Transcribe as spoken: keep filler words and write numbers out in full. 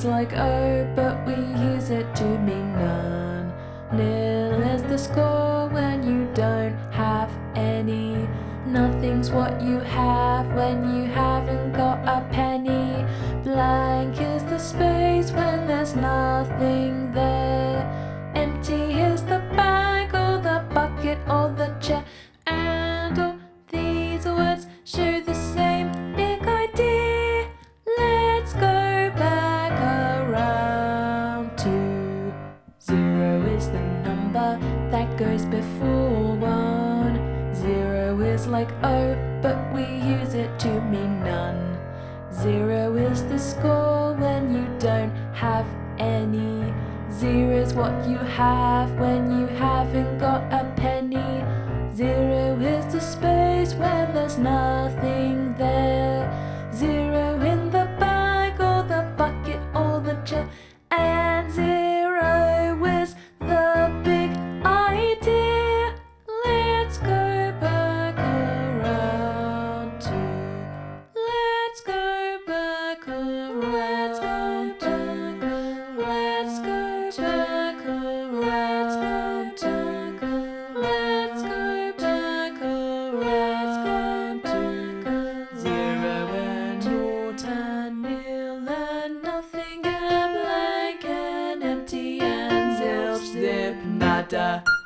like O, but we use it to mean none. Nil is the score when you don't have any. Nothing's what you have when you haven't got a penny. Blank is the space when there's nothing there. Empty is the bag or the bucket or the chair. And all these words show the same big idea. Let's go back around to zero is the number that goes before one. Zero is like O, but we use it to mean none. Zero is the score when you don't have any. Zero is what you have when you haven't got a penny. Zero is the space when there's nothing there. Zero in the bag or the bucket or the chair. And zero is the big idea. Let's go back around to. Let's go back around. Let's go back. Let's go back around. Let's go back. Let's go back around. Let's go back. Zero and naught and nil and nothing and blank and empty and zilch zip nada.